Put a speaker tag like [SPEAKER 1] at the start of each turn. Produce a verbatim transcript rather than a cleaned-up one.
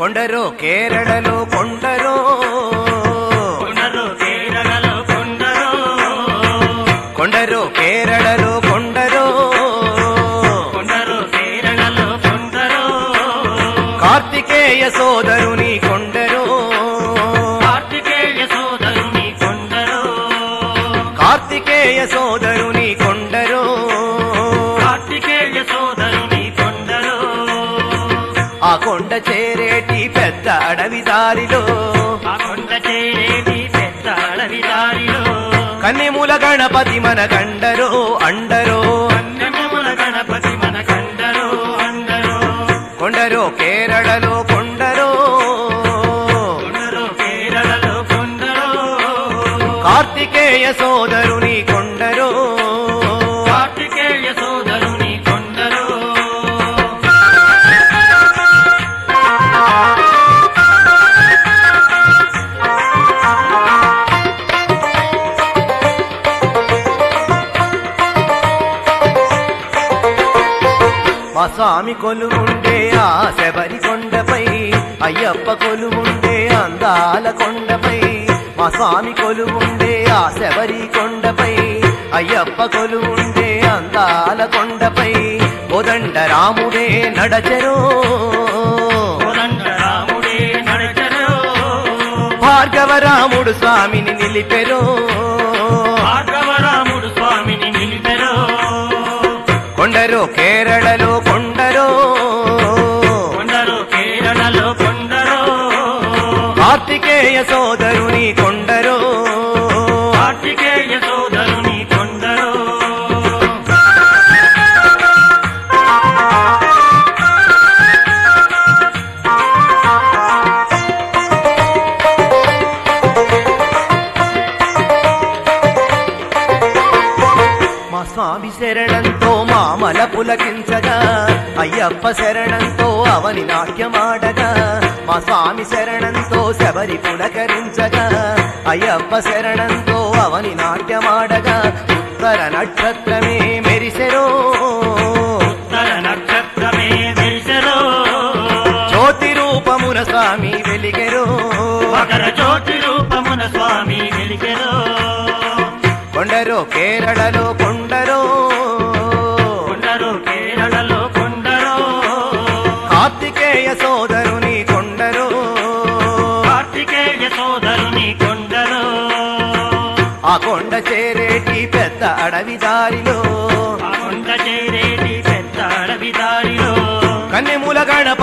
[SPEAKER 1] కొండరో కేరళలో కొండరో
[SPEAKER 2] కొండరో కేరళలో కొండరో
[SPEAKER 1] కొండరో కేరళలో కొండరో
[SPEAKER 2] కొండరో కేరళలో కొండరో
[SPEAKER 1] కార్తికేయ సోదరుని కొండరో
[SPEAKER 2] కార్తికేయ సోదరుని కొండరో
[SPEAKER 1] కార్తికేయ సోదరుని కొండరో
[SPEAKER 2] కార్తికేయ సోదరుని కొండరో
[SPEAKER 1] ఆ కొండ చేరేటి పెద్ద అడవి దారిలో
[SPEAKER 2] ఆ కొండ చేరేటి పెద్ద అడవి దారిలో
[SPEAKER 1] కన్నెముల గణపతి మన కండరో అండరో
[SPEAKER 2] కన్నెముల గణపతి మన కండరో అండరో
[SPEAKER 1] కొండరో కేరళలో కొండరో
[SPEAKER 2] కొండరో కేరళలో కొండరో
[SPEAKER 1] కార్తికేయ సోదరుని కొండరో
[SPEAKER 2] కార్తికేయ సోదరుని కొండరో
[SPEAKER 1] మా స్వామి కొలువుండే ఆ శబరి కొండపై అయ్యప్ప కొలువుండే అందాల కొండపై మా స్వామి కొలువుండే ఆ శబరి కొండపై అయ్యప్ప కొలువుండే అందాల కొండపై కోదండ రాముడే నడచెరో
[SPEAKER 2] కోదండ రాముడే నడచెరో
[SPEAKER 1] భార్గవ రాముడు స్వామిని నిలిపెరో
[SPEAKER 2] భార్గవ రాముడు స్వామిని నిలిపెరో
[SPEAKER 1] కొండరో కేరళలో కొండరో
[SPEAKER 2] కొండరో కేరళలో కొండరో
[SPEAKER 1] కార్తికేయ సోదరుని కొండరో
[SPEAKER 2] కార్తికేయ సోదరుని కొండరో
[SPEAKER 1] మా స్వామి శరణంతో మామల పులకించగా అయ్యప్ప శరణంతో అవని నాట్యమాడగా మా స్వామి శరణంతో శబరి పులకరించగా అయ్యప్ప శరణంతో అవని నాట్యమాడగా ఉత్తర నక్షత్రమే మెరిసెరో
[SPEAKER 2] ఉత్తర నక్షత్రమే వెలిసెరో
[SPEAKER 1] జ్యోతి రూపమున స్వామి వెలిగెరో
[SPEAKER 2] మకర జ్యోతి రూపమున స్వామి వెలిగెరో
[SPEAKER 1] కొండరో కేరళలో కొండరో
[SPEAKER 2] కొండరో కేరళలో కొండరో
[SPEAKER 1] కార్తికేయ సోదరుని కొండరో
[SPEAKER 2] కార్తికేయ సోదరుని కొండరో
[SPEAKER 1] ఆ కొండ చేరేటి పెద్ద అడవి దారిలో
[SPEAKER 2] ఆ కొండ చేరేటి పెద్ద అడవి దారిలో
[SPEAKER 1] కన్నెముల గణపతి